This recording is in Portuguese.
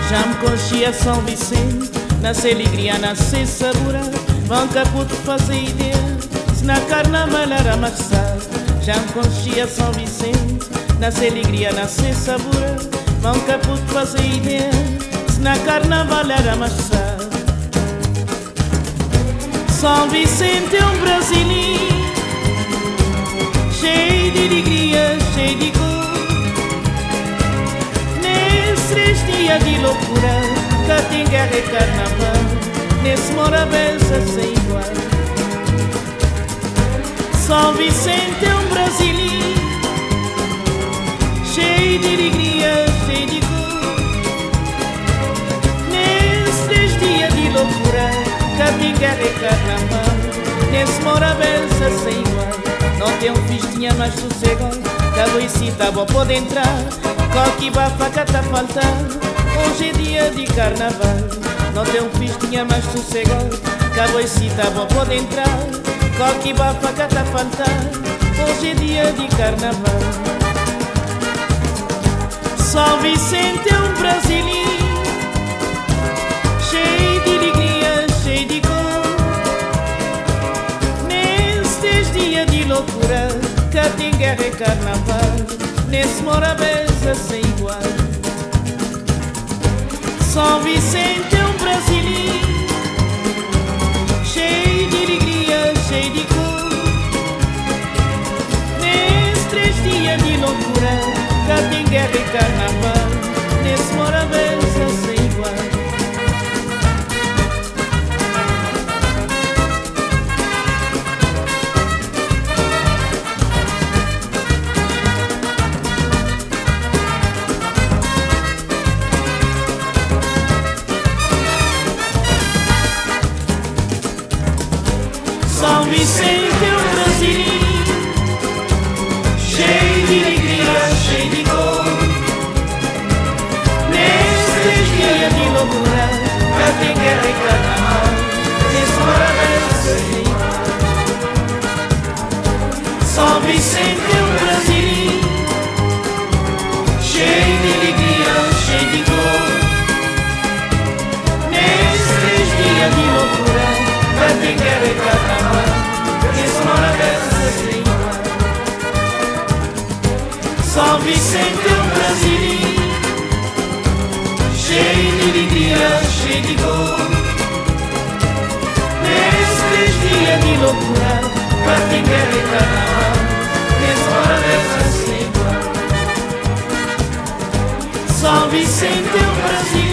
Já me conchia São Vicente, nasce alegria, nasce sabor. Vão caputo fazer ideia, se na carnaval era marçal. Já me conchia São Vicente, nasce alegria, nasce sabor. Vão caputo fazer ideia, se na carnaval era marçal. São Vicente é um brasileiro, cheio de alegria, cheio de cor. Nesses 3 dias de loucura, cá tem guerra e carnaval, nesse Morabeza sem igual. São Vicente é um brasileiro, cheio de alegria, cheio de cor. Nesses 3 dias de loucura, cá tem guerra e carnaval, nesse Morabeza sem igual. Não tem um festinha mais sossegado, da boicita boa pode entrar. Qualquer bafaca tá faltando, hoje é dia de carnaval. Não tem um festinha mais sossegado, da boicita boa pode entrar. Qualquer bafaca tá faltando, hoje é dia de carnaval. São Vicente é um brasileiro, cheio de alegria, cheio de cor. Nesses dias de loucura, cá tem guerra e carnaval, nesse Morabeza sem igual. São Vicente é um brasileiro, cheio de alegria, cheio de cor. Nesses 3 dias de loucura, cá tem guerra e carnaval, nesse Morabeza sem igual. São Vicente é um brasileiro, cheio de alegria, cheio de cor. Nesses 3 dias de loucura, cá tem guerra e carnaval, nesse Morabeza sem igual. São Vicente é um brasileiro, cheio de alegria, cheio de cor. Nesses 3 dias de loucura, cá tem guerra e carnaval, nesse Morabeza sem igual. São Vicente é um brasileiro, cheio de alegria, cheio de cor. Nesses 3 dias de loucura, cá tem guerra e carnaval, nesse Morabeza sem igual. São Vicente é um brasileiro,